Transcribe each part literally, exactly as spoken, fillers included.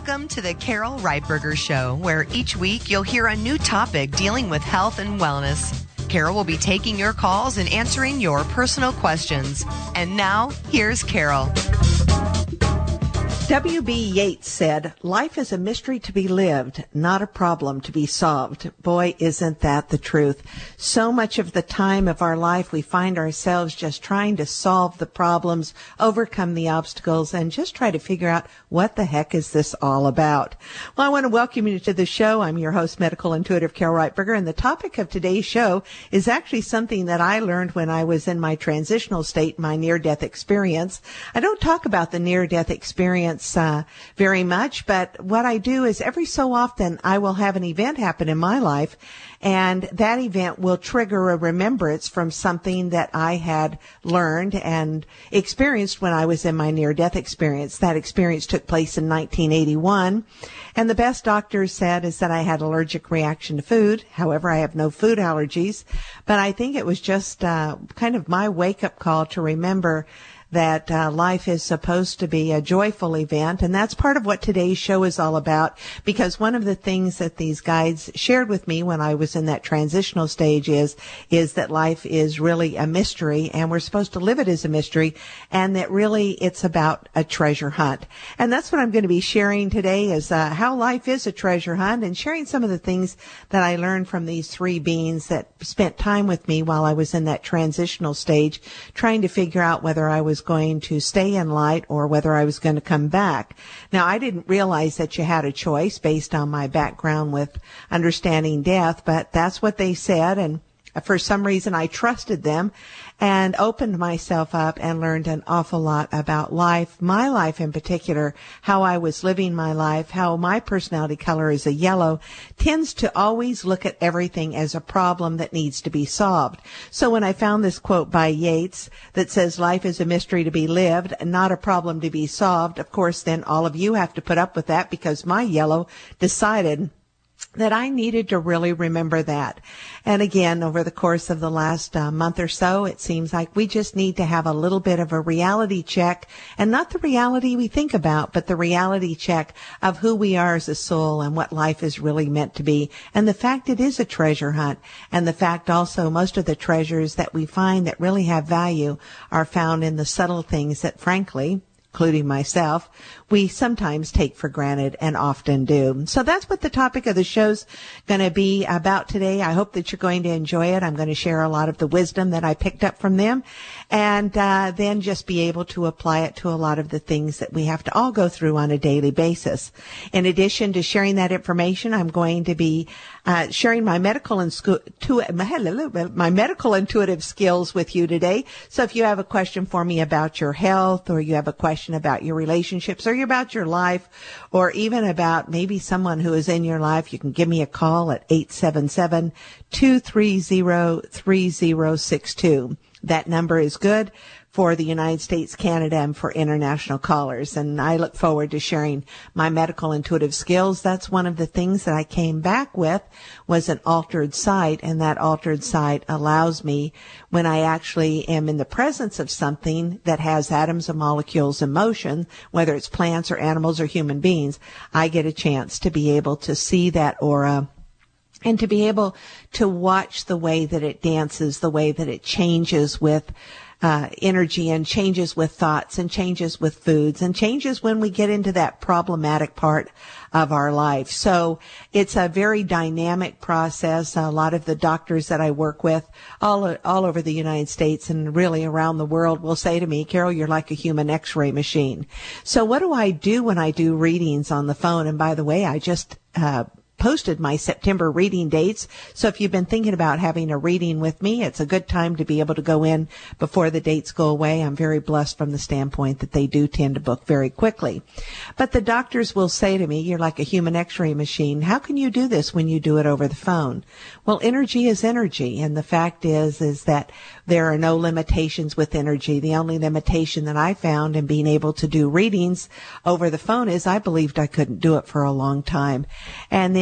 Welcome to the Carol Reitberger Show, where each week you'll hear a new topic dealing with health and wellness. Carol will be taking your calls and answering your personal questions. And now, here's Carol. W B Yeats said, "Life is a mystery to be lived, not a problem to be solved." Boy, isn't that the truth. So much of the time of our life, we find ourselves just trying to solve the problems, overcome the obstacles, and just try to figure out what the heck is this all about. Well, I want to welcome you to the show. I'm your host, Medical Intuitive Carol Reitberger, and the topic of today's show is actually something that I learned when I was in my transitional state, my near-death experience. I don't talk about the near-death experience Uh, very much, but what I do is every so often I will have an event happen in my life, and that event will trigger a remembrance from something that I had learned and experienced when I was in my near-death experience. That experience took place in nineteen eighty-one, and the best doctors said is that I had allergic reaction to food. However, I have no food allergies, but I think it was just uh, kind of my wake-up call to remember that uh, life is supposed to be a joyful event, and that's part of what today's show is all about, because one of the things that these guides shared with me when I was in that transitional stage is is that life is really a mystery, and we're supposed to live it as a mystery, and that really it's about a treasure hunt. And that's what I'm going to be sharing today, is uh, how life is a treasure hunt, and sharing some of the things that I learned from these three beings that spent time with me while I was in that transitional stage, trying to figure out whether I was going to stay in light or whether I was going to come back. Now, I didn't realize that you had a choice based on my background with understanding death, but that's what they said, and for some reason I trusted them and opened myself up and learned an awful lot about life, my life in particular, how I was living my life, how my personality color is a yellow, tends to always look at everything as a problem that needs to be solved. So when I found this quote by Yeats that says, "Life is a mystery to be lived, not a problem to be solved," of course, then all of you have to put up with that, because my yellow decided that I needed to really remember that. And again, over the course of the last uh, month or so, it seems like we just need to have a little bit of a reality check, and not the reality we think about, but the reality check of who we are as a soul and what life is really meant to be. And the fact it is a treasure hunt, and the fact also most of the treasures that we find that really have value are found in the subtle things that, frankly, including myself, we sometimes take for granted and often do. So that's what the topic of the show's going to be about today. I hope that you're going to enjoy it. I'm going to share a lot of the wisdom that I picked up from them, and uh, then just be able to apply it to a lot of the things that we have to all go through on a daily basis. In addition to sharing that information, I'm going to be uh, sharing my medical and sco- to, my medical intuitive skills with you today. So if you have a question for me about your health, or you have a question about your relationships, or about your life, or even about maybe someone who is in your life, you can give me a call at eight seven seven, two three zero, three zero six two. That number is good for the United States, Canada, and for international callers. And I look forward to sharing my medical intuitive skills. That's one of the things that I came back with, was an altered sight, and that altered sight allows me, when I actually am in the presence of something that has atoms and molecules in motion, whether it's plants or animals or human beings, I get a chance to be able to see that aura, and to be able to watch the way that it dances, the way that it changes with uh energy, and changes with thoughts, and changes with foods, and changes when we get into that problematic part of our life. So it's a very dynamic process. A lot of the doctors that I work with all all over the United States and really around the world will say to me, "Carol, you're like a human x-ray machine." So what do I do when I do readings on the phone? And by the way, I just uh posted my September reading dates. So if you've been thinking about having a reading with me, it's a good time to be able to go in before the dates go away. I'm very blessed from the standpoint that they do tend to book very quickly. But the doctors will say to me, "You're like a human x-ray machine. How can you do this when you do it over the phone?" Well, energy is energy. And the fact is, is that there are no limitations with energy. The only limitation that I found in being able to do readings over the phone is I believed I couldn't do it for a long time. And then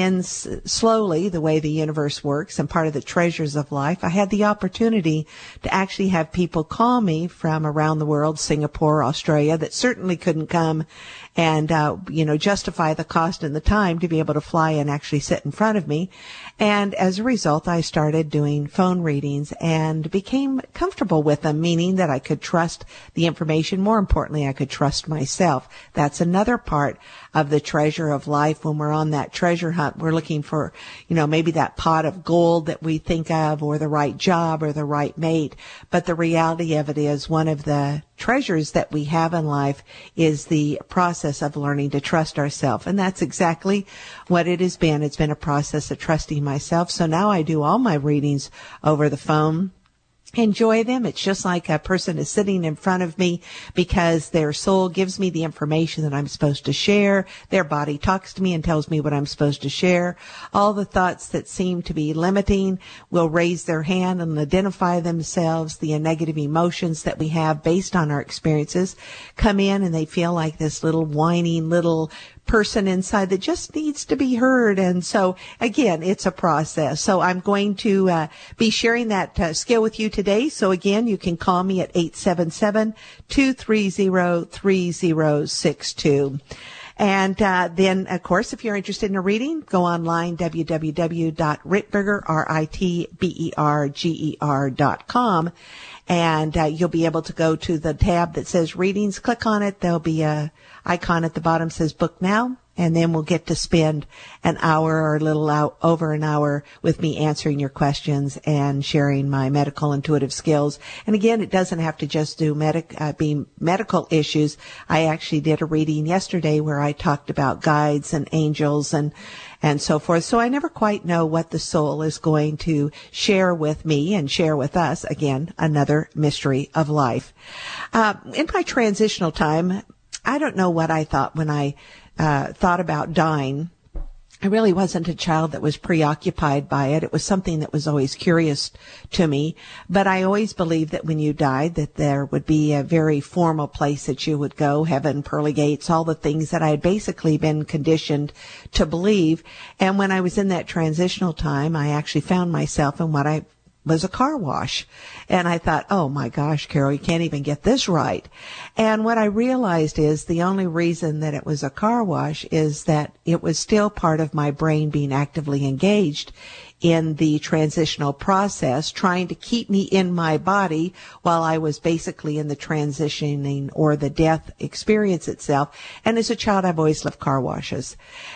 then s- slowly, the way the universe works and part of the treasures of life, I had the opportunity to actually have people call me from around the world, Singapore, Australia, that certainly couldn't come and, uh, you know, justify the cost and the time to be able to fly and actually sit in front of me. And as a result, I started doing phone readings and became comfortable with them, meaning that I could trust the information. More importantly, I could trust myself. That's another part of the treasure of life. When we're on that treasure hunt, we're looking for, you know, maybe that pot of gold that we think of, or the right job, or the right mate. But the reality of it is, one of the treasures that we have in life is the process of learning to trust ourselves. And that's exactly what it has been. It's been a process of trusting myself. So now I do all my readings over the phone. Enjoy them. It's just like a person is sitting in front of me, because their soul gives me the information that I'm supposed to share. Their body talks to me and tells me what I'm supposed to share. All the thoughts that seem to be limiting will raise their hand and identify themselves. The negative emotions that we have based on our experiences come in, and they feel like this little whining little person inside that just needs to be heard. And so again, it's a process. So I'm going to uh, be sharing that uh, skill with you today. So again, you can call me at eight seven seven, two three zero, three zero six two. And uh, then, of course, if you're interested in a reading, go online, w w w dot ritberger, R I T B E R G E R dot com. And uh, you'll be able to go to the tab that says readings. Click on it. There'll be a icon at the bottom says book now. And then we'll get to spend an hour or a little out, over an hour with me answering your questions and sharing my medical intuitive skills. And again, it doesn't have to just do medic, uh, be medical issues. I actually did a reading yesterday where I talked about guides and angels and and so forth. So I never quite know what the soul is going to share with me and share with us. Again, another mystery of life. Uh, in my transitional time, I don't know what I thought when I uh, thought about dying. I really wasn't a child that was preoccupied by it. It was something that was always curious to me. But I always believed that when you died, that there would be a very formal place that you would go, heaven, pearly gates, all the things that I had basically been conditioned to believe. And when I was in that transitional time, I actually found myself in what I was a car wash. And I thought, oh my gosh, Carol, you can't even get this right. And what I realized is the only reason that it was a car wash is that it was still part of my brain being actively engaged in the transitional process, trying to keep me in my body while I was basically in the transitioning or the death experience itself. And as a child, I've always loved car washes.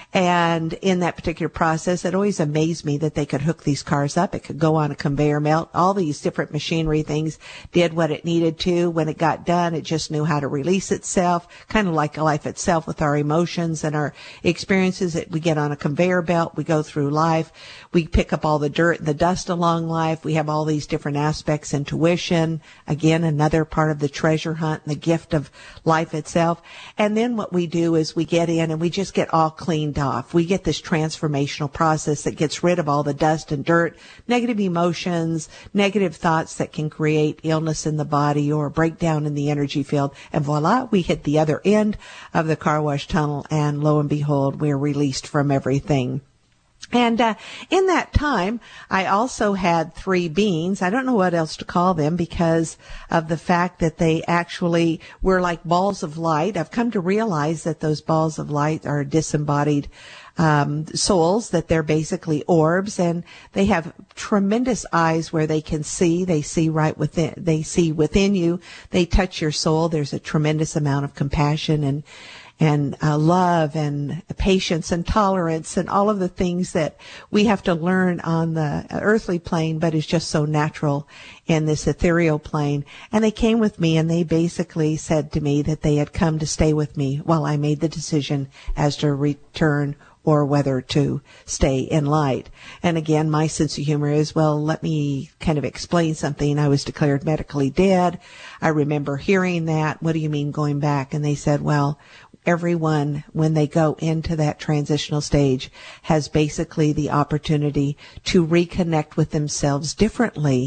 And in that particular process, it always amazed me that they could hook these cars up. It could go on a conveyor belt. All these different machinery things did what it needed to. When it got done, it just knew how to release itself, kind of like life itself with our emotions and our experiences. That we get on a conveyor belt, we go through life, we pick up all the dirt and the dust along life. We have all these different aspects, intuition, again, another part of the treasure hunt and the gift of life itself. And then what we do is we get in and we just get all cleaned off. We get this transformational process that gets rid of all the dust and dirt, negative emotions, negative thoughts that can create illness in the body or breakdown in the energy field. And voila, we hit the other end of the car wash tunnel, and lo and behold, we're released from everything. And uh, in that time, I also had three beings. I don't know what else to call them because of the fact that they actually were like balls of light. I've come to realize that those balls of light are disembodied um, souls, that they're basically orbs, and they have tremendous eyes where they can see. They see right within. They see within you. They touch your soul. There's a tremendous amount of compassion and and uh, love and patience and tolerance and all of the things that we have to learn on the earthly plane, but is just so natural in this ethereal plane. And they came with me, and they basically said to me that they had come to stay with me while I made the decision as to return or whether to stay in light. And again, my sense of humor is, well, let me kind of explain something. I was declared medically dead. I remember hearing that. What do you mean going back? And they said, well, everyone, when they go into that transitional stage, has basically the opportunity to reconnect with themselves differently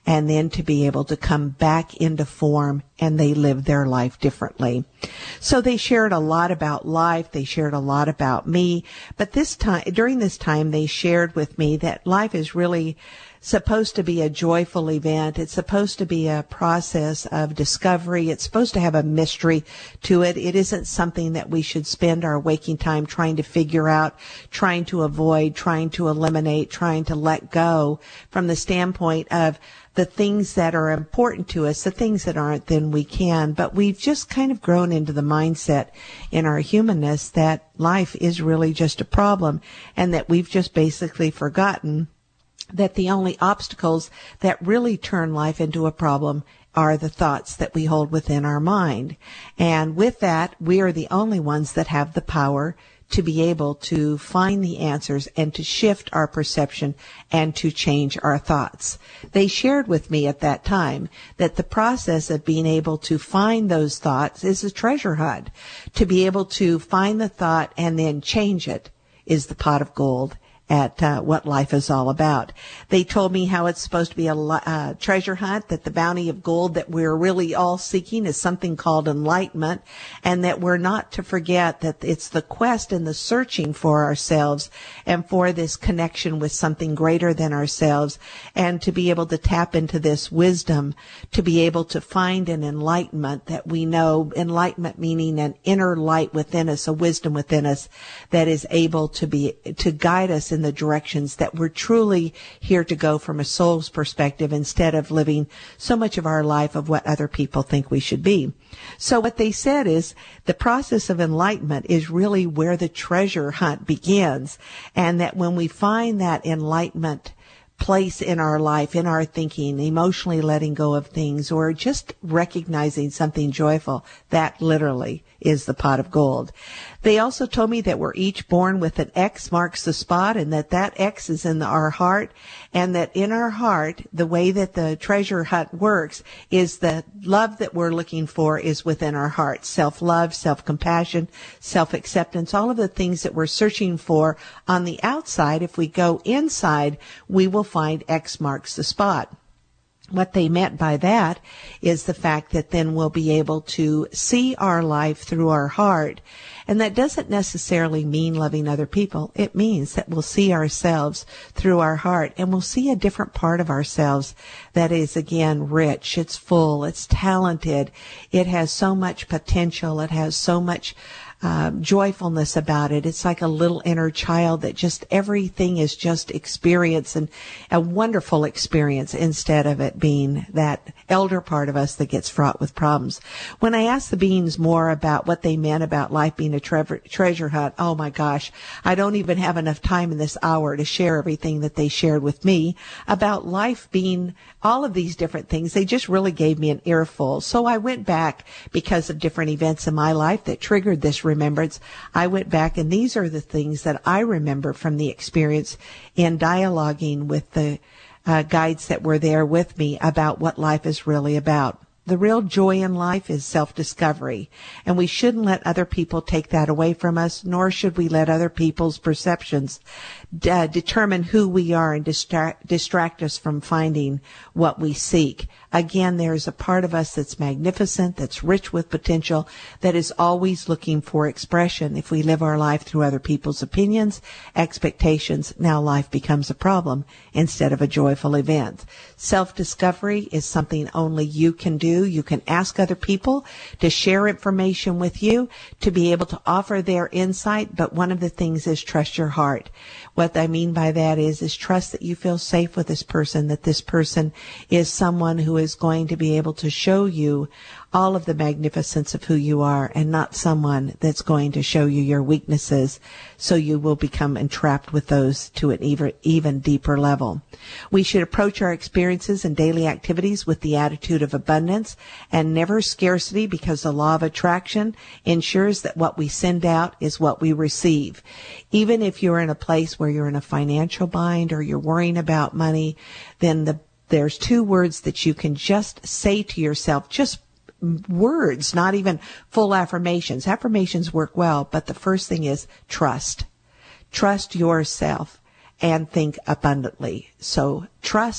and then to be able to come back into form, and they live their life differently. So they shared a lot about life. They shared a lot about me. But this time, during this time, they shared with me that life is really supposed to be a joyful event. It's supposed to be a process of discovery. It's supposed to have a mystery to it. It isn't something that we should spend our waking time trying to figure out, trying to avoid, trying to eliminate, trying to let go from the standpoint of the things that are important to us. The things that aren't, then we can. But we've just kind of grown into the mindset in our humanness that life is really just a problem, and that we've just basically forgotten that the only obstacles that really turn life into a problem are the thoughts that we hold within our mind. And with that, we are the only ones that have the power to be able to find the answers and to shift our perception and to change our thoughts. They shared with me at that time that the process of being able to find those thoughts is a treasure hunt. To be able to find the thought and then change it is the pot of gold at uh, what life is all about. They told me how it's supposed to be a uh, treasure hunt, that the bounty of gold that we're really all seeking is something called enlightenment, and that we're not to forget that it's the quest and the searching for ourselves and for this connection with something greater than ourselves, and to be able to tap into this wisdom, to be able to find an enlightenment that we know, enlightenment meaning an inner light within us, a wisdom within us that is able to be, to guide us in the directions that we're truly here to go from a soul's perspective, instead of living so much of our life of what other people think we should be. So what they said is the process of enlightenment is really where the treasure hunt begins, and that when we find that enlightenment place in our life, in our thinking, emotionally letting go of things, or just recognizing something joyful, that literally is the pot of gold. They also told me that we're each born with an X marks the spot, and that that X is in our heart, and that in our heart, the way that the treasure hunt works is the love that we're looking for is within our heart. Self-love, self-compassion, self-acceptance, all of the things that we're searching for on the outside. If we go inside, we will find X marks the spot. What they meant by that is the fact that then we'll be able to see our life through our heart. And that doesn't necessarily mean loving other people. It means that we'll see ourselves through our heart, and we'll see a different part of ourselves that is, again, rich. It's full. It's talented. It has so much potential. It has so much Uh, joyfulness about it. It's like a little inner child that just everything is just experience, and a wonderful experience, instead of it being that elder part of us that gets fraught with problems. When I asked the beings more about what they meant about life being a tre- treasure hunt, oh my gosh, I don't even have enough time in this hour to share everything that they shared with me about life being all of these different things. They just really gave me an earful. So I went back, because of different events in my life that triggered this remembrance. I went back, and these are the things that I remember from the experience in dialoguing with the uh, guides that were there with me about what life is really about. The real joy in life is self-discovery, and we shouldn't let other people take that away from us, nor should we let other people's perceptions uh, determine who we are and distract, distract us from finding what we seek. Again, there's a part of us that's magnificent, that's rich with potential, that is always looking for expression. If we live our life through other people's opinions, expectations, now life becomes a problem instead of a joyful event. Self-discovery is something only you can do. You can ask other people to share information with you, to be able to offer their insight, but one of the things is trust your heart. What I mean by that is, is trust that you feel safe with this person, that this person is someone who is going to be able to show you all of the magnificence of who you are, and not someone that's going to show you your weaknesses, so you will become entrapped with those to an even, even deeper level. We should approach our experiences and daily activities with the attitude of abundance and never scarcity, because the law of attraction ensures that what we send out is what we receive. Even if you're in a place where you're in a financial bind or you're worrying about money, then the, there's two words that you can just say to yourself, just words, not even full affirmations. Affirmations work well, but the first thing is trust. Trust yourself and think abundantly. So trust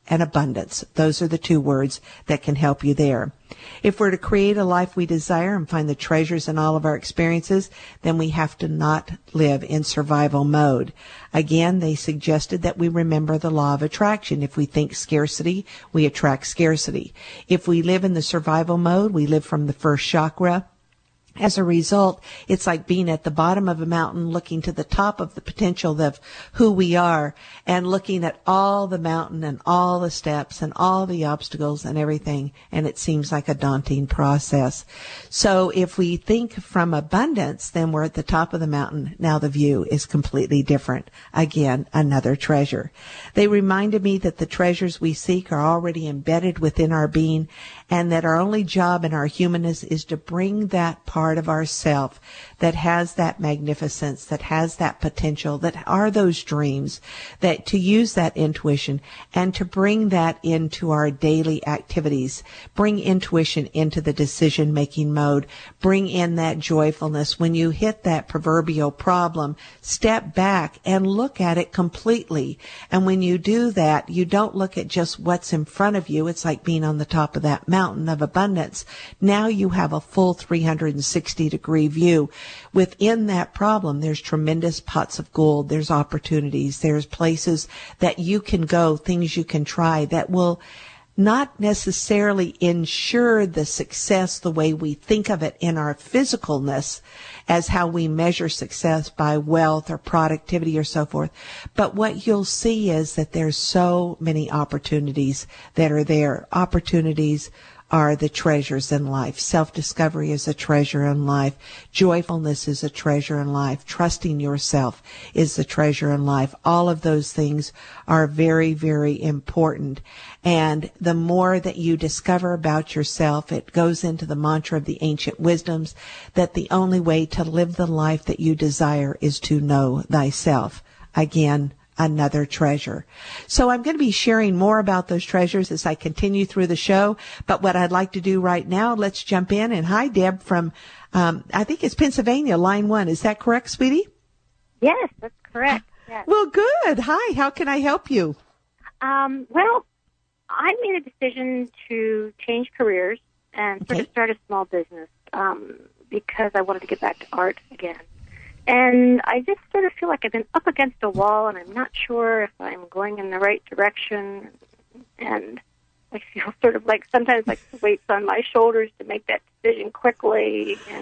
and abundance. Those are the two words that can help you there. If we're to create a life we desire and find the treasures in all of our experiences, then we have to not live in survival mode. Again, they suggested that we remember the law of attraction. If we think scarcity, we attract scarcity. If we live in the survival mode, we live from the first chakra. As a result, it's like being at the bottom of a mountain looking to the top of the potential of who we are and looking at all the mountain and all the steps and all the obstacles and everything, and it seems like a daunting process. So if we think from abundance, then we're at the top of the mountain. Now the view is completely different. Again, another treasure. They reminded me that the treasures we seek are already embedded within our being, and that our only job in our humanness is to bring that part of ourself that has that magnificence, that has that potential, that are those dreams, that to use that intuition and to bring that into our daily activities, bring intuition into the decision-making mode, bring in that joyfulness. When you hit that proverbial problem, step back and look at it completely. And when you do that, you don't look at just what's in front of you. It's like being on the top of that mountain of abundance. Now you have a full three hundred sixty degree view. Within that problem, there's tremendous pots of gold. There's opportunities. There's places that you can go, things you can try that will not necessarily ensure the success the way we think of it in our physicalness as how we measure success by wealth or productivity or so forth. But what you'll see is that there's so many opportunities that are there. Opportunities are the treasures in life. Self-discovery is a treasure in life. Joyfulness is a treasure in life. Trusting yourself is a treasure in life. All of those things are very, very important. And the more that you discover about yourself, it goes into the mantra of the ancient wisdoms that the only way to live the life that you desire is to know thyself. Again, another treasure. So I'm going to be sharing more about those treasures as I continue through the show. But what I'd like to do right now, let's jump in. And hi, Deb from, um, I think it's Pennsylvania, line one. Is that correct, sweetie? Yes, that's correct. Yes. Well, good. Hi, how can I help you? Um, well, I made a decision to change careers and sort Okay. of start a small business um, because I wanted to get back to art again. And I just sort of feel like I've been up against a wall, and I'm not sure if I'm going in the right direction. And I feel sort of like sometimes like the weight's on my shoulders to make that decision quickly. And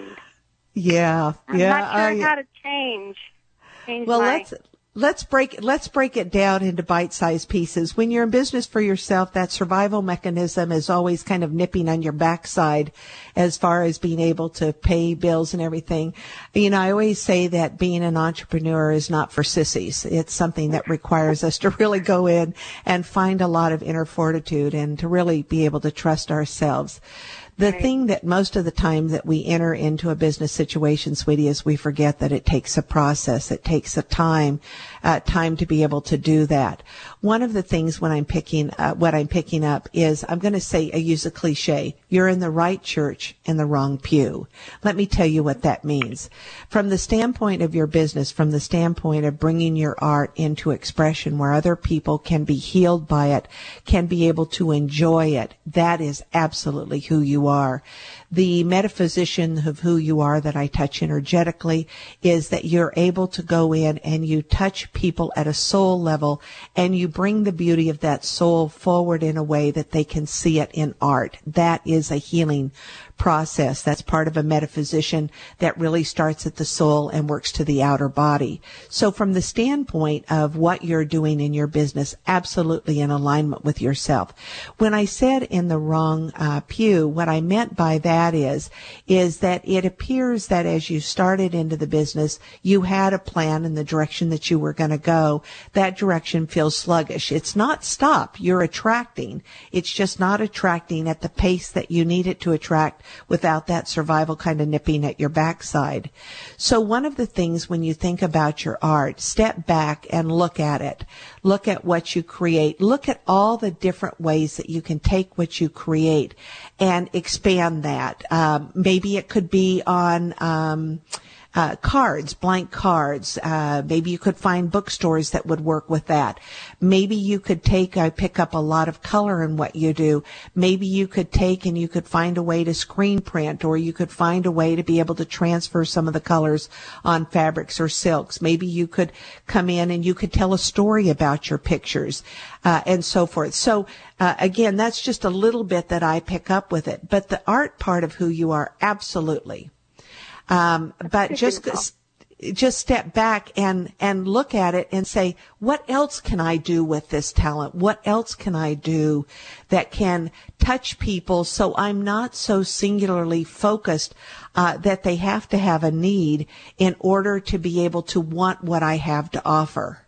Yeah, I'm yeah. not sure I- how to change. change Well, my, let's let's break let's break it down into bite-sized pieces. When you're in business for yourself, that survival mechanism is always kind of nipping on your backside as far as being able to pay bills and everything. You know, I always say that being an entrepreneur is not for sissies. It's something that requires us to really go in and find a lot of inner fortitude and to really be able to trust ourselves. The Right. thing that most of the time that we enter into a business situation, sweetie, is we forget that it takes a process. It takes a time, uh, time to be able to do that. One of the things when I'm picking, uh, what I'm picking up is, I'm going to say, I use a cliche. You're in the right church in the wrong pew. Let me tell you what that means. From the standpoint of your business, from the standpoint of bringing your art into expression where other people can be healed by it, can be able to enjoy it, that is absolutely who you are. The metaphysician of who you are that I touch energetically is that you're able to go in and you touch people at a soul level and you bring the beauty of that soul forward in a way that they can see it in art. That is a healing process. That's part of a metaphysician that really starts at the soul and works to the outer body. So from the standpoint of what you're doing in your business, absolutely in alignment with yourself. When I said in the wrong uh, pew, what I meant by that is, is that it appears that as you started into the business, you had a plan in the direction that you were going to go. That direction feels sluggish. It's not stop. You're attracting. It's just not attracting at the pace that you need it to attract without that survival kind of nipping at your backside. So one of the things when you think about your art, step back and look at it. Look at what you create. Look at all the different ways that you can take what you create and expand that. Um, maybe it could be on um, uh, cards, blank cards. Uh, maybe you could find bookstores that would work with that. Maybe you could take, I pick up a lot of color in what you do. Maybe you could take and you could find a way to screen print, or you could find a way to be able to transfer some of the colors on fabrics or silks. Maybe you could come in and you could tell a story about your pictures, uh, and so forth. So, uh, again, that's just a little bit that I pick up with it. But the art part of who you are, absolutely. Um, but just, just step back and, and look at it and say, what else can I do with this talent? What else can I do that can touch people so I'm not so singularly focused, uh, that they have to have a need in order to be able to want what I have to offer.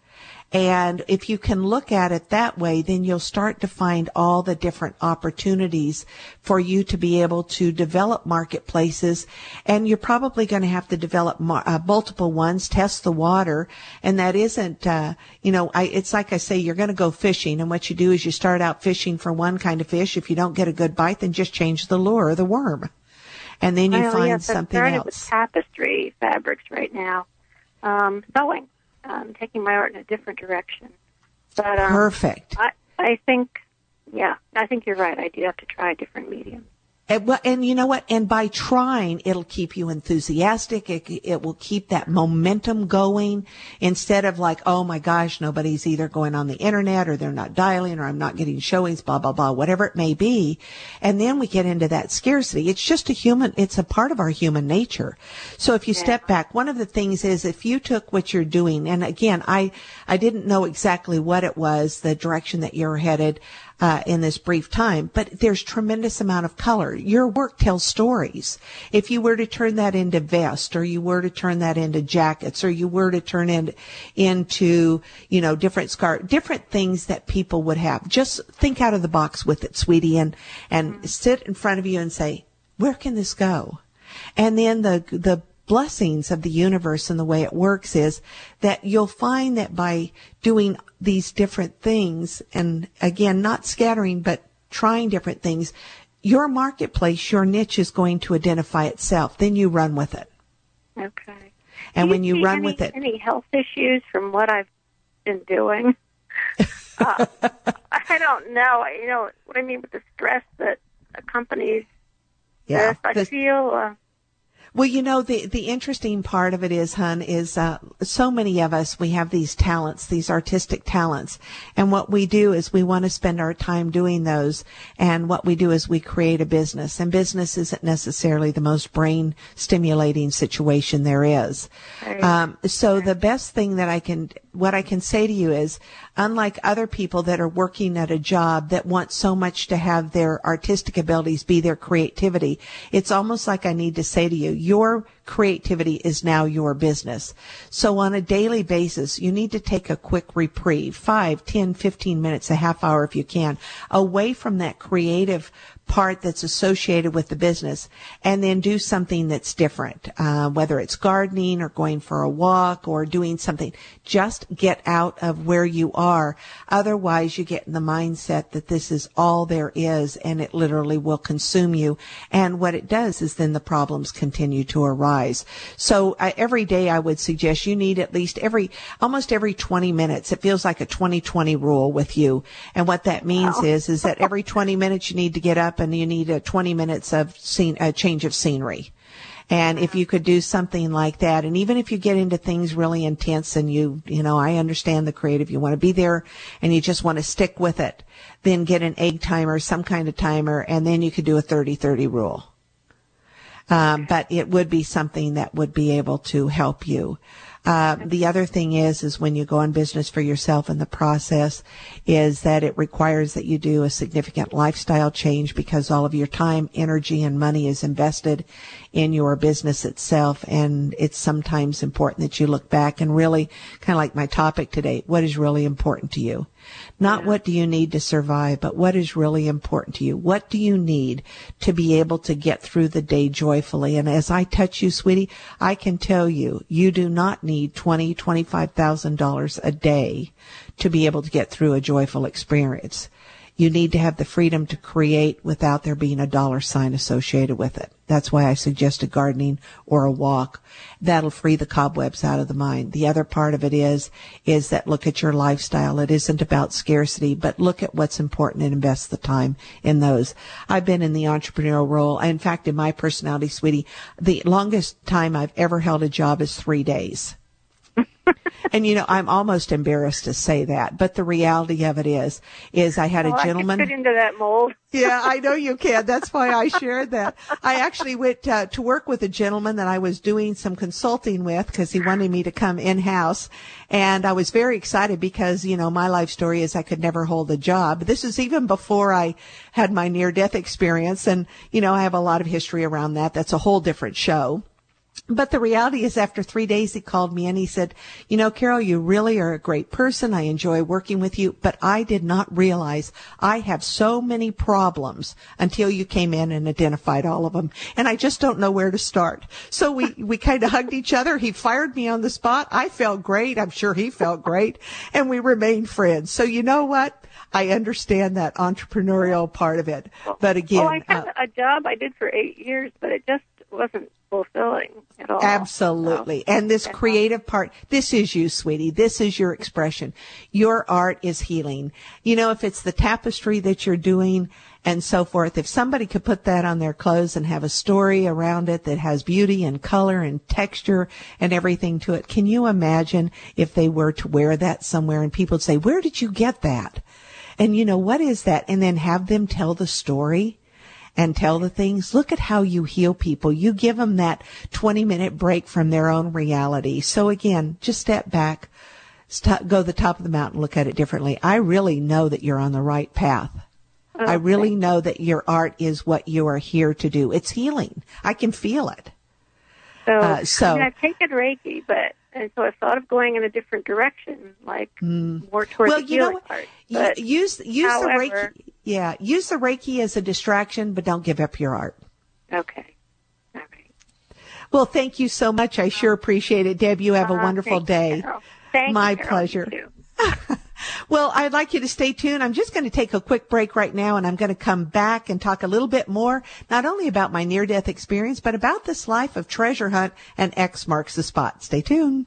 And if you can look at it that way, then you'll start to find all the different opportunities for you to be able to develop marketplaces. And you're probably going to have to develop mar- uh, multiple ones, test the water. And that isn't, uh, you know, I, it's like I say, you're going to go fishing. And what you do is you start out fishing for one kind of fish. If you don't get a good bite, then just change the lure or the worm. And then you well, find yes, something I'm starting else. With tapestry fabrics right now, um, sewing. Um, taking my art in a different direction. But, um, Perfect. I, I think, yeah, I think you're right. I do have to try a different medium. And, well, and you know what? And by trying, it'll keep you enthusiastic. It, it will keep that momentum going instead of like, oh my gosh, nobody's either going on the internet or they're not dialing or I'm not getting showings, blah, blah, blah, whatever it may be. And then we get into that scarcity. It's just a human, it's a part of our human nature. So if you yeah. step back, one of the things is if you took what you're doing, and again, I, I didn't know exactly what it was, the direction that you're headed. Uh, in this brief time, but there's tremendous amount of color. Your work tells stories. If you were to turn that into vests, or you were to turn that into jackets, or you were to turn it into, you know, different scarf, different things that people would have, just think out of the box with it, sweetie, and, and mm-hmm. sit in front of you and say, where can this go? And then the, the, blessings of the universe and the way it works is that you'll find that by doing these different things, and again, not scattering, but trying different things, your marketplace, your niche is going to identify itself. Then you run with it. Okay. And Do when you you run any, with it. Any health issues from what I've been doing? uh, I don't know. You know what I mean with the stress that accompanies yeah, this. I the, feel... Uh, Well, you know, the, the interesting part of it is, hun, is, uh, so many of us, we have these talents, these artistic talents. And what we do is we want to spend our time doing those. And what we do is we create a business. And business isn't necessarily the most brain stimulating situation there is. Right. Um, so the best thing that I can, what I can say to you is, unlike other people that are working at a job that want so much to have their artistic abilities be their creativity, it's almost like I need to say to you, your creativity is now your business. So on a daily basis, you need to take a quick reprieve, five, ten, fifteen minutes, a half hour if you can, away from that creative part that's associated with the business, and then do something that's different, uh, whether it's gardening or going for a walk or doing something. Just get out of where you are. Otherwise, you get in the mindset that this is all there is, and it literally will consume you. And what it does is then the problems continue to arise. So uh, every day I would suggest you need at least every, almost every twenty minutes. It feels like a twenty twenty rule with you. And what that means wow. is, is that every twenty minutes you need to get up and you need a twenty minutes of scene, a change of scenery. And if you could do something like that, and even if you get into things really intense and you, you know, I understand the creative, you want to be there and you just want to stick with it, then get an egg timer, some kind of timer, and then you could do a thirty thirty rule. Um, but it would be something that would be able to help you. Uh, the other thing is, is when you go on business for yourself in the process is that it requires that you do a significant lifestyle change because all of your time, energy, and money is invested in your business itself. And it's sometimes important that you look back and really, kind of like my topic today, what is really important to you? Not yeah. what do you need to survive, but what is really important to you? What do you need to be able to get through the day joyfully? And as I touch you, sweetie, I can tell you, you do not need twenty thousand dollars, twenty-five thousand dollars a day to be able to get through a joyful experience. You need to have the freedom to create without there being a dollar sign associated with it. That's why I suggested gardening or a walk. That'll free the cobwebs out of the mind. The other part of it is, is that look at your lifestyle. It isn't about scarcity, but look at what's important and invest the time in those. I've been in the entrepreneurial role. In fact, in my personality, sweetie, the longest time I've ever held a job is three days. And, you know, I'm almost embarrassed to say that, but the reality of it is, is I had oh, a gentleman. I can fit into that mold. Yeah, I know you can. That's why I shared that. I actually went uh, to work with a gentleman that I was doing some consulting with because he wanted me to come in-house. And I was very excited because, you know, my life story is I could never hold a job. This is even before I had my near-death experience. And, you know, I have a lot of history around that. That's a whole different show. But the reality is after three days, he called me and he said, you know, Carol, you really are a great person. I enjoy working with you, but I did not realize I have so many problems until you came in and identified all of them. And I just don't know where to start. So we, we kind of hugged each other. He fired me on the spot. I felt great. I'm sure he felt great. And we remained friends. So you know what? I understand that entrepreneurial part of it. But again, oh, I had uh, a job I did for eight years, but it just wasn't fulfilling at all. Absolutely. So, and this creative part, this is you, sweetie. This is your expression. Your art is healing. You know, if it's the tapestry that you're doing and so forth, if somebody could put that on their clothes and have a story around it that has beauty and color and texture and everything to it, can you imagine if they were to wear that somewhere and people would say, where did you get that? And you know, what is that? And then have them tell the story and tell the things. Look at how you heal people. You give them that twenty minute break from their own reality. So again, just step back, st- go to the top of the mountain, look at it differently. I really know that you're on the right path. Okay. I really know that your art is what you are here to do. It's healing. I can feel it. So, uh, so I mean, I've taken Reiki, but and so I thought of going in a different direction, like mm. more towards well, the you know, healing part. But use use however, the Reiki. Yeah, use the Reiki as a distraction, but don't give up your art. Okay. All right. Well, thank you so much. I sure appreciate it, Deb. You have a uh, wonderful day. You, thank My you, Carol. pleasure. Well, I'd like you to stay tuned. I'm just going to take a quick break right now, and I'm going to come back and talk a little bit more, not only about my near-death experience, but about this life of treasure hunt, and X marks the spot. Stay tuned.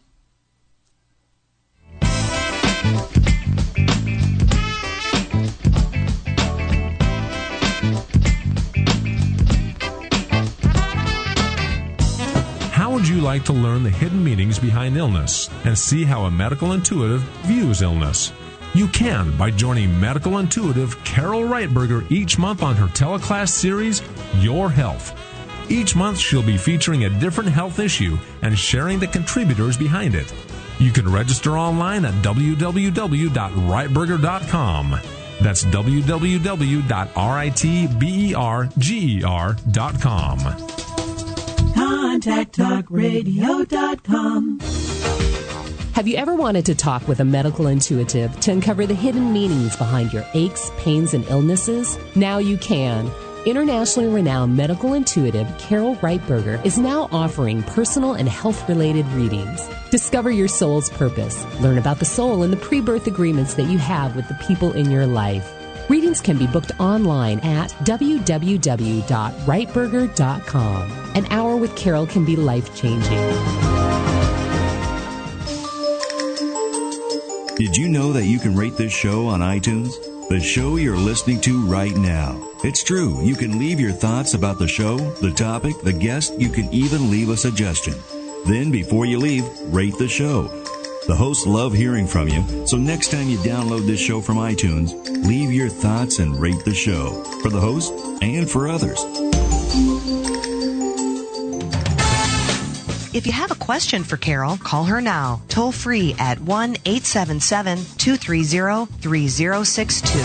How would you like to learn the hidden meanings behind illness and see how a medical intuitive views illness? You can by joining medical intuitive Carol Reitberger each month on her teleclass series, Your Health. Each month she'll be featuring a different health issue and sharing the contributors behind it. You can register online at w w w dot reitberger dot com. That's w w w dot reitberger dot com. contact talk radio dot com. Have you ever wanted to talk with a medical intuitive to uncover the hidden meanings behind your aches, pains, and illnesses? Now you can. Internationally renowned medical intuitive Carol Reitberger is now offering personal and health-related readings. Discover your soul's purpose. Learn about the soul and the pre-birth agreements that you have with the people in your life. Readings can be booked online at w w w dot reitberger dot com. An hour with Carol can be life-changing. Did you know that you can rate this show on iTunes? The show you're listening to right now. It's true. You can leave your thoughts about the show, the topic, the guest. You can even leave a suggestion. Then, before you leave, rate the show. The hosts love hearing from you, so next time you download this show from iTunes, leave your thoughts and rate the show for the host and for others. If you have a question for Carol, call her now, toll free at one eight seven seven, two three zero, three zero six two.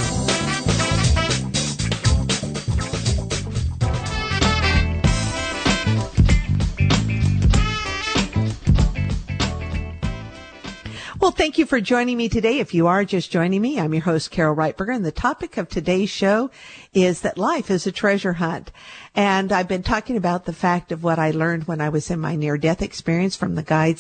Well, thank you for joining me today. If you are just joining me, I'm your host, Carol Reitberger, and the topic of today's show is that life is a treasure hunt. And I've been talking about the fact of what I learned when I was in my near-death experience from the guides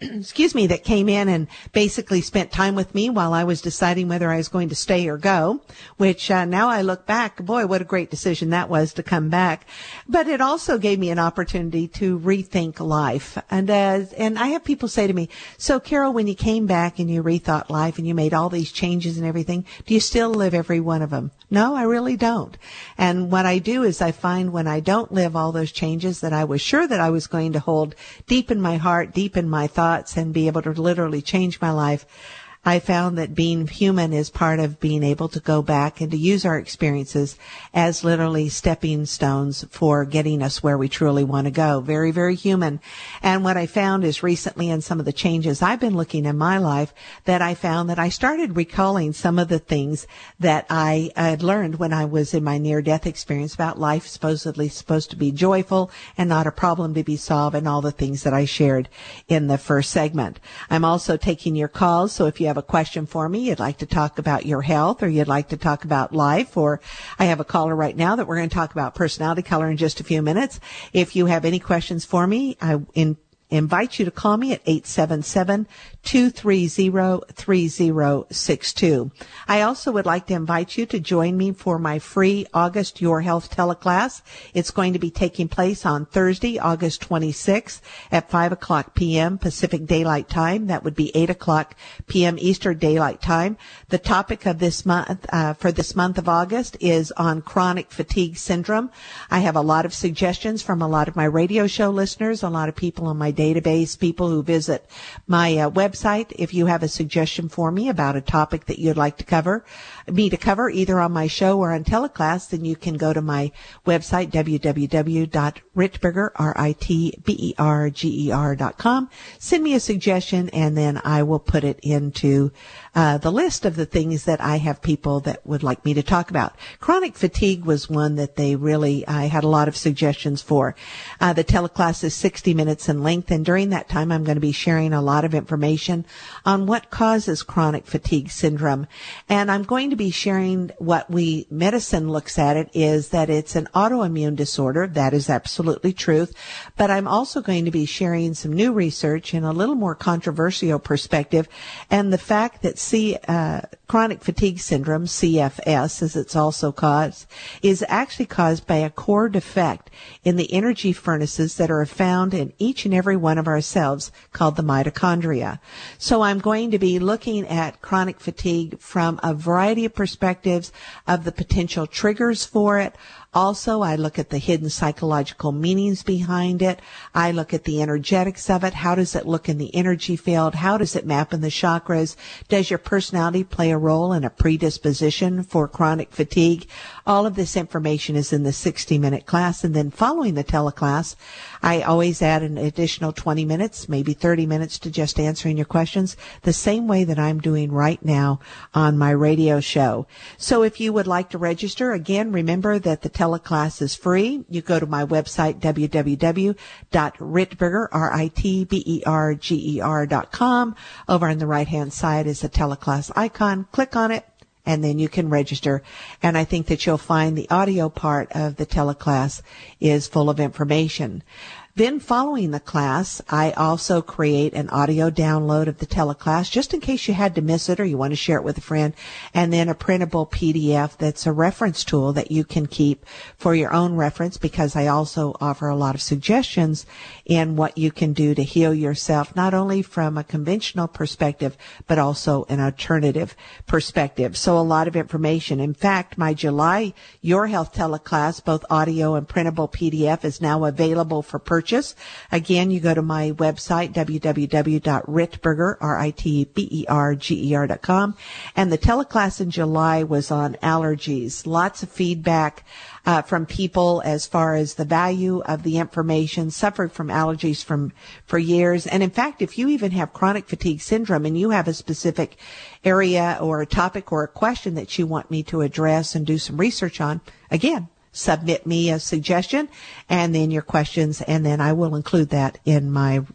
excuse me, that came in and basically spent time with me while I was deciding whether I was going to stay or go, which uh, now I look back, boy, what a great decision that was to come back. But it also gave me an opportunity to rethink life. And uh, and I have people say to me, so Carol, when you came back and you rethought life and you made all these changes and everything, do you still live every one of them? No, I really don't. And what I do is I find when I don't live all those changes that I was sure that I was going to hold deep in my heart, deep in my thoughts, and be able to literally change my life, I found that being human is part of being able to go back and to use our experiences as literally stepping stones for getting us where we truly want to go. Very, very human. And what I found is recently in some of the changes I've been looking in my life that I found that I started recalling some of the things that I had learned when I was in my near-death experience about life supposedly supposed to be joyful and not a problem to be solved, and all the things that I shared in the first segment. I'm also taking your calls, so if you have a question for me, you'd like to talk about your health, or you'd like to talk about life, or I have a caller right now that we're going to talk about personality color in just a few minutes. If you have any questions for me, I in invite you to call me at eight seven seven, two three zero, three zero six two. I also would like to invite you to join me for my free August Your Health teleclass. It's going to be taking place on Thursday, August twenty-sixth at five o'clock p.m. Pacific Daylight Time. That would be eight o'clock p.m. Eastern Daylight Time. The topic of this month, uh, for this month of August is on chronic fatigue syndrome. I have a lot of suggestions from a lot of my radio show listeners, a lot of people on my database, people who visit my uh, website. If you have a suggestion for me about a topic that you'd like to cover, me to cover either on my show or on teleclass, then you can go to my website, w w w dot ritberger, R I T B E R G E R dot com. Send me a suggestion, and then I will put it into uh, the list of the things that I have people that would like me to talk about. Chronic fatigue was one that they really, I had a lot of suggestions for. Uh, the teleclass is sixty minutes in length, and during that time I'm going to be sharing a lot of information on what causes chronic fatigue syndrome. And I'm going to be sharing what we, medicine looks at it is that it's an autoimmune disorder. That is absolutely truth. But I'm also going to be sharing some new research in a little more controversial perspective, and the fact that C, uh, chronic fatigue syndrome, C F S, as it's also caused, is actually caused by a core defect in the energy furnaces that are found in each and every one of our cells called the mitochondria. So I'm going to be looking at chronic fatigue from a variety of perspectives of the potential triggers for it. Also, I look at the hidden psychological meanings behind it. I look at the energetics of it. How does it look in the energy field? How does it map in the chakras? Does your personality play a role in a predisposition for chronic fatigue? All of this information is in the sixty minute class. And then following the teleclass, I always add an additional twenty minutes, maybe thirty minutes to just answering your questions, the same way that I'm doing right now on my radio show. So if you would like to register, again, remember that the teleclass is free. You go to my website, w w w dot ritberger, R I T B E R G E R dot com. Over on the right-hand side is a teleclass icon. Click on it, and then you can register. And I think that you'll find the audio part of the teleclass is full of information. Then following the class, I also create an audio download of the teleclass just in case you had to miss it or you want to share it with a friend, and then a printable P D F that's a reference tool that you can keep for your own reference, because I also offer a lot of suggestions in what you can do to heal yourself, not only from a conventional perspective, but also an alternative perspective. So a lot of information. In fact, my July Your Health teleclass, both audio and printable P D F, is now available for purchase. Again, you go to my website, w w w dot ritberger, R I T B E R G E R dot com. And the teleclass in July was on allergies. Lots of feedback uh, from people as far as the value of the information, suffered from allergies from for years. And in fact, if you even have chronic fatigue syndrome and you have a specific area or a topic or a question that you want me to address and do some research on, again, submit me a suggestion and then your questions, and then I will include that in my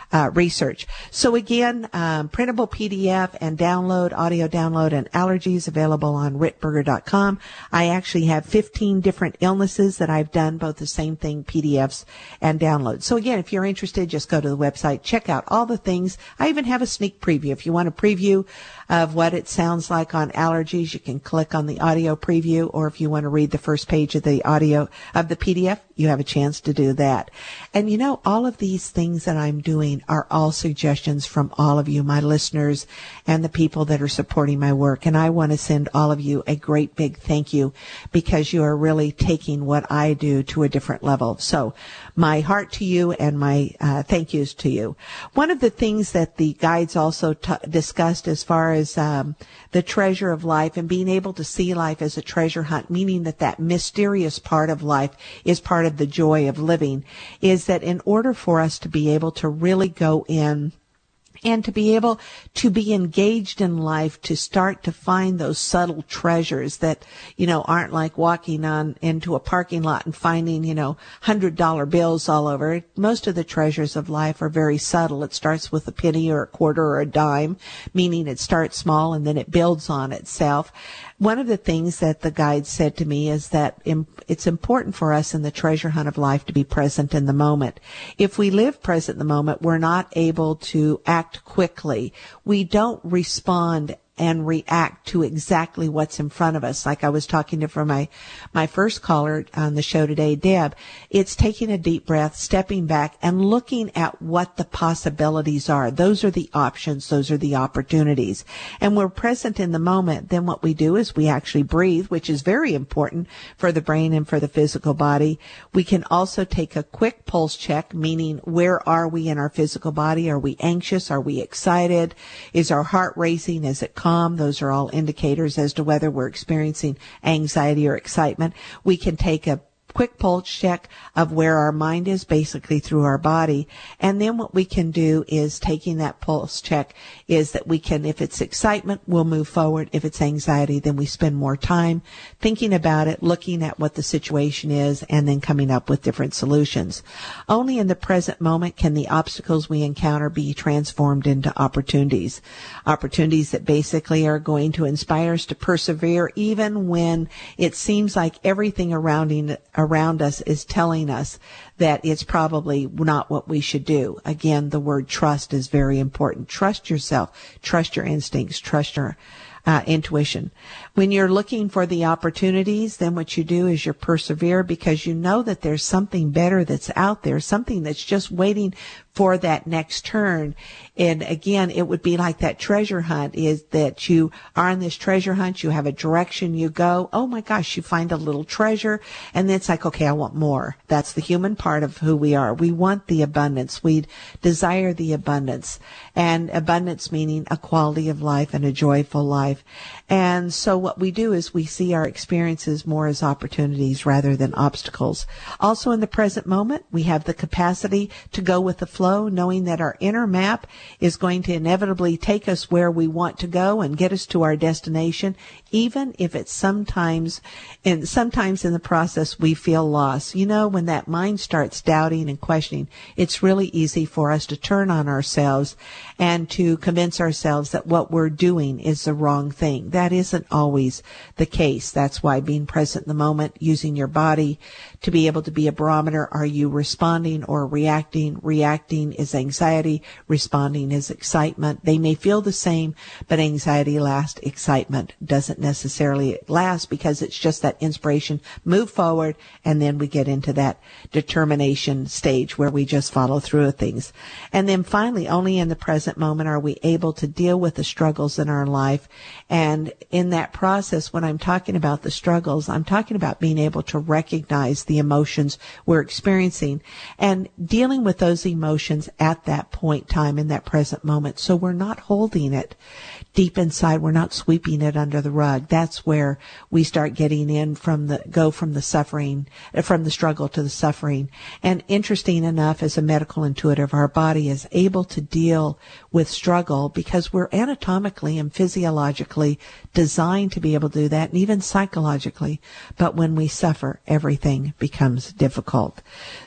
uh, research. So again, um, printable P D F and download, audio download, and allergies available on ritberger dot com. I actually have fifteen different illnesses that I've done, both the same thing, P D Fs and downloads. So again, if you're interested, just go to the website, check out all the things. I even have a sneak preview. If you want a preview of what it sounds like on allergies, you can click on the audio preview, or if you want to read the first page of the audio of the P D F, you have a chance to do that. And you know, all of these things that I'm doing are all suggestions from all of you, my listeners, and the people that are supporting my work. And I want to send all of you a great big thank you, because you are really taking what I do to a different level. So my heart to you and my uh, thank yous to you. One of the things that the guides also t- discussed as far as um, the treasure of life and being able to see life as a treasure hunt, meaning that that mysterious part of life is part of the joy of living, is that in order for us to be able to really go in and to be able to be engaged in life, to start to find those subtle treasures that, you know, aren't like walking on into a parking lot and finding, you know, hundred dollar bills all over. Most of the treasures of life are very subtle. It starts with a penny or a quarter or a dime, meaning it starts small and then it builds on itself. One of the things that the guide said to me is that it's important for us in the treasure hunt of life to be present in the moment. If we live present in the moment, we're not able to act quickly. We don't respond and react to exactly what's in front of us. Like I was talking to for my, my first caller on the show today, Deb, it's taking a deep breath, stepping back and looking at what the possibilities are. Those are the options. Those are the opportunities. And we're present in the moment. Then what we do is we actually breathe, which is very important for the brain and for the physical body. We can also take a quick pulse check, meaning where are we in our physical body? Are we anxious? Are we excited? Is our heart racing? Is it calm? Those are all indicators as to whether we're experiencing anxiety or excitement. We can take a quick pulse check of where our mind is, basically through our body. And then what we can do is, taking that pulse check, is that we can, if it's excitement, we'll move forward. If it's anxiety, then we spend more time thinking about it, looking at what the situation is, and then coming up with different solutions. Only in the present moment can the obstacles we encounter be transformed into opportunities. Opportunities that basically are going to inspire us to persevere even when it seems like everything around around us is telling us that it's probably not what we should do. Again, the word trust is very important. Trust yourself. Trust your instincts. Trust your uh, intuition. When you're looking for the opportunities, then what you do is you persevere, because you know that there's something better that's out there, something that's just waiting for that next turn. And again, it would be like that treasure hunt, is that you are on this treasure hunt, you have a direction you go, oh my gosh, you find a little treasure, and then it's like, okay, I want more. That's the human part of who we are. We want the abundance. We desire the abundance. And abundance meaning a quality of life and a joyful life. And so what we do is we see our experiences more as opportunities rather than obstacles. Also in the present moment, we have the capacity to go with the flow, knowing that our inner map is going to inevitably take us where we want to go and get us to our destination, even if it's sometimes, and sometimes in the process we feel lost. You know, when that mind starts doubting and questioning, it's really easy for us to turn on ourselves and to convince ourselves that what we're doing is the wrong thing. That isn't always the case. That's why being present in the moment, using your body to be able to be a barometer. Are you responding or reacting? Reacting is anxiety. Responding is excitement. They may feel the same, but anxiety lasts. Excitement doesn't necessarily last, because it's just that inspiration, move forward, and then we get into that determination stage where we just follow through with things. And then finally, only in the present moment are we able to deal with the struggles in our life. And in that process, when I'm talking about the struggles, I'm talking about being able to recognize the emotions we're experiencing and dealing with those emotions at that point in time, in that present moment. So we're not holding it deep inside. We're not sweeping it under the rug. That's where we start getting in from the, go from the suffering, from the struggle to the suffering. And interesting enough, as a medical intuitive, our body is able to deal with struggle because we're anatomically and physiologically designed to be able to do that, and even psychologically. But when we suffer, everything becomes difficult. So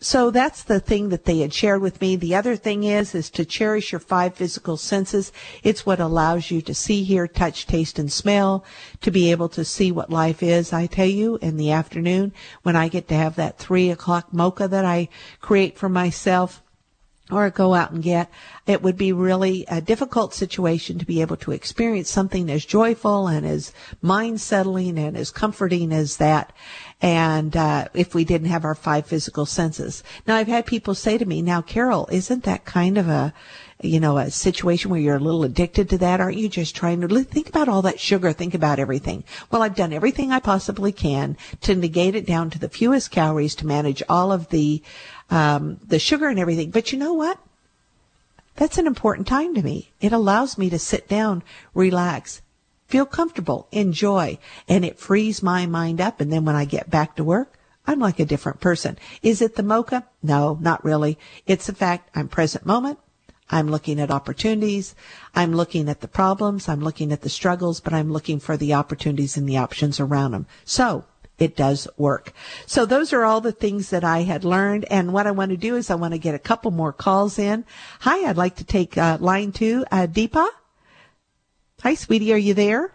So that's the thing that they had shared with me. The other thing is, is to cherish your five physical senses. It's what allows you to see, hear, touch, taste, and smell, to be able to see what life is. I tell you, in the afternoon, when I get to have that three o'clock mocha that I create for myself, or go out and get, it would be really a difficult situation to be able to experience something as joyful and as mind-settling and as comforting as that. And uh if we didn't have our five physical senses. Now, I've had people say to me, now, Carol, isn't that kind of a, you know, a situation where you're a little addicted to that? Aren't you just trying to think about all that sugar? Think about everything. Well, I've done everything I possibly can to negate it down to the fewest calories, to manage all of the um the sugar and everything. But you know what? That's an important time to me. It allows me to sit down, relax, feel comfortable, enjoy, and it frees my mind up. And then when I get back to work, I'm like a different person. Is it the mocha? No, not really. It's the fact I'm present moment. I'm looking at opportunities. I'm looking at the problems. I'm looking at the struggles, but I'm looking for the opportunities and the options around them. So it does work. So those are all the things that I had learned. And what I want to do is I want to get a couple more calls in. Hi, I'd like to take uh, line two. Uh, Deepa? Hi, sweetie. Are you there?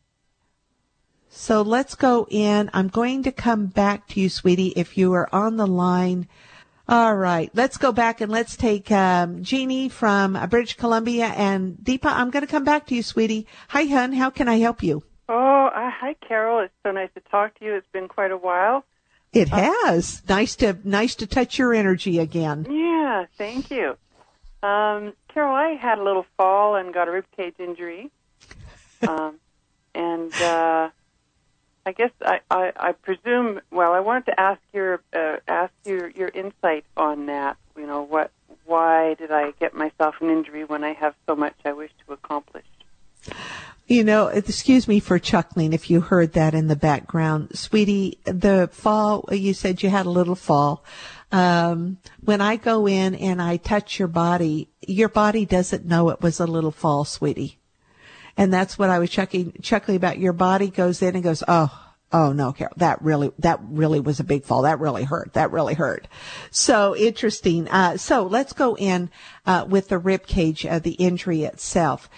So let's go in. I'm going to come back to you, sweetie, if you are on the line. All right. Let's go back and let's take um, Jeannie from uh, British Columbia. And Deepa, I'm going to come back to you, sweetie. Hi, hun. How can I help you? Oh, uh, hi, Carol. It's so nice to talk to you. It's been quite a while. It has. Uh, nice to nice to touch your energy again. Yeah, thank you. Um, Carol, I had a little fall and got a ribcage injury. um, and uh, I guess I, I, I presume, well, I wanted to ask your uh, ask your, your insight on that. You know, what? Why did I get myself an injury when I have so much I wish to accomplish? You know, excuse me for chuckling if you heard that in the background. Sweetie, the fall, you said you had a little fall. Um, when I go in and I touch your body, your body doesn't know it was a little fall, sweetie. And that's what I was chuckling, chuckling about. Your body goes in and goes, oh, oh no, Carol, that really, that really was a big fall. That really hurt. That really hurt. So interesting. Uh, so let's go in, uh, with the rib cage, uh, the injury itself.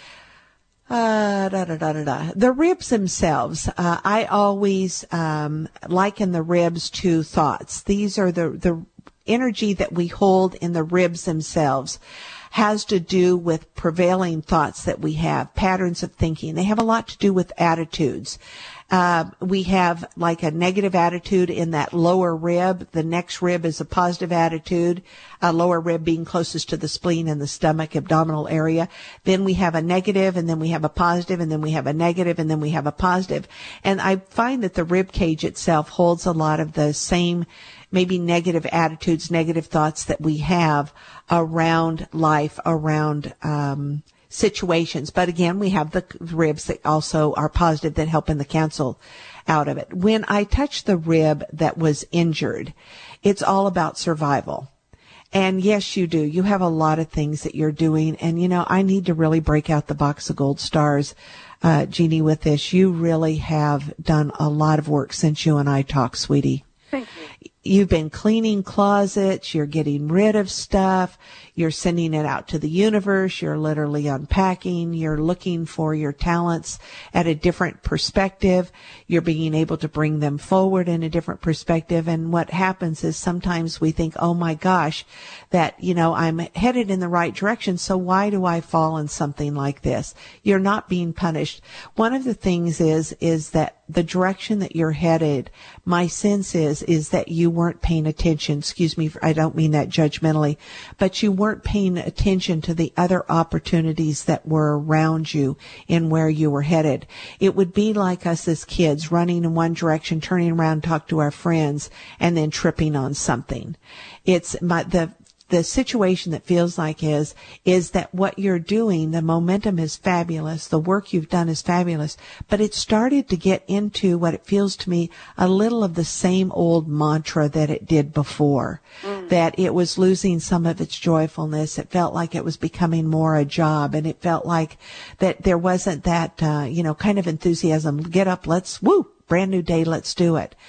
Uh, da, da, da, da, da. The ribs themselves, uh, I always, um, liken the ribs to thoughts. These are the, the energy that we hold in the ribs themselves has to do with prevailing thoughts that we have, patterns of thinking. They have a lot to do with attitudes. Uh, we have like a negative attitude in that lower rib. The next rib is a positive attitude, a lower rib being closest to the spleen and the stomach, abdominal area. Then we have a negative, and then we have a positive, and then we have a negative, and then we have a positive. And I find that the rib cage itself holds a lot of the same maybe negative attitudes, negative thoughts that we have around life, around um situations. But again, we have the ribs that also are positive that help in the cancel out of it. When I touch the rib that was injured, it's all about survival. And yes, you do. You have a lot of things that you're doing. And, you know, I need to really break out the box of gold stars, uh, Jeannie, with this. You really have done a lot of work since you and I talked, sweetie. Thank you. You've been cleaning closets, you're getting rid of stuff, you're sending it out to the universe, you're literally unpacking, you're looking for your talents at a different perspective, you're being able to bring them forward in a different perspective. And what happens is sometimes we think, oh my gosh, that, you know, I'm headed in the right direction, so why do I fall in something like this? You're not being punished. One of the things is, is that the direction that you're headed, my sense is, is that you weren't paying attention. Excuse me, I don't mean that judgmentally, but you weren't paying attention to the other opportunities that were around you in where you were headed. It would be like us as kids running in one direction, turning around, talk to our friends, and then tripping on something. It's my, the, The situation that feels like is, is that what you're doing, the momentum is fabulous, the work you've done is fabulous, but it started to get into what it feels to me a little of the same old mantra that it did before, mm. that it was losing some of its joyfulness. It felt like it was becoming more a job, and it felt like that there wasn't that, uh, you know, kind of enthusiasm. Get up, let's, woo, brand new day, let's do it.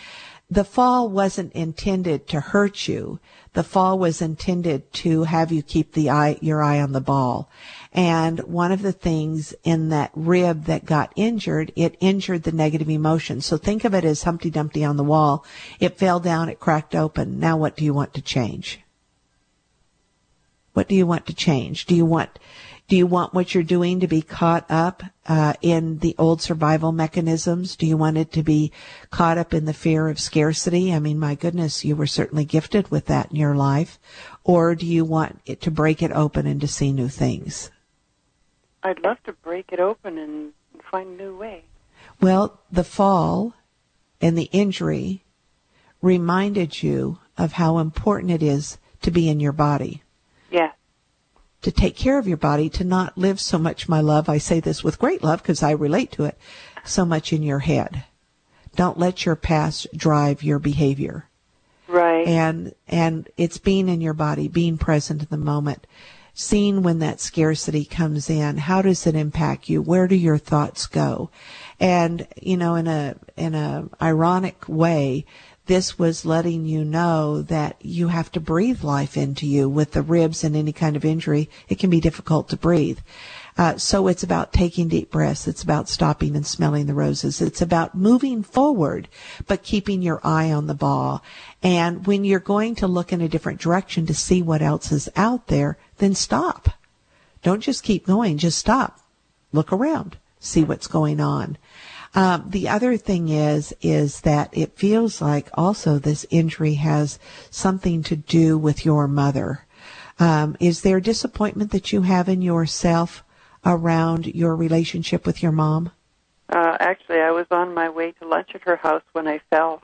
the fall wasn't intended to hurt you. The fall was intended to have you keep the eye, your eye on the ball. And one of the things in that rib that got injured, it injured the negative emotion. So think of it as Humpty Dumpty on the wall. It fell down, it cracked open. Now what do you want to change? What do you want to change? Do you want, do you want what you're doing to be caught up uh, in the old survival mechanisms? Do you want it to be caught up in the fear of scarcity? I mean, my goodness, you were certainly gifted with that in your life. Or do you want it to break it open and to see new things? I'd love to break it open and find a new way. Well, the fall and the injury reminded you of how important it is to be in your body. Yeah. To take care of your body, to not live so much, my love, I say this with great love because I relate to it, so much in your head. Don't let your past drive your behavior. Right. And and it's being in your body, being present in the moment, seeing when that scarcity comes in. How does it impact you? Where do your thoughts go? And, you know, in a in a ironic way, this was letting you know that you have to breathe life into you. With the ribs and any kind of injury, it can be difficult to breathe. Uh, so it's about taking deep breaths. It's about stopping and smelling the roses. It's about moving forward, but keeping your eye on the ball. And when you're going to look in a different direction to see what else is out there, then stop. Don't just keep going. Just stop. Look around. See what's going on. Um, the other thing is, is that it feels like also this injury has something to do with your mother. Um, is there disappointment that you have in yourself around your relationship with your mom? Uh, actually, I was on my way to lunch at her house when I fell.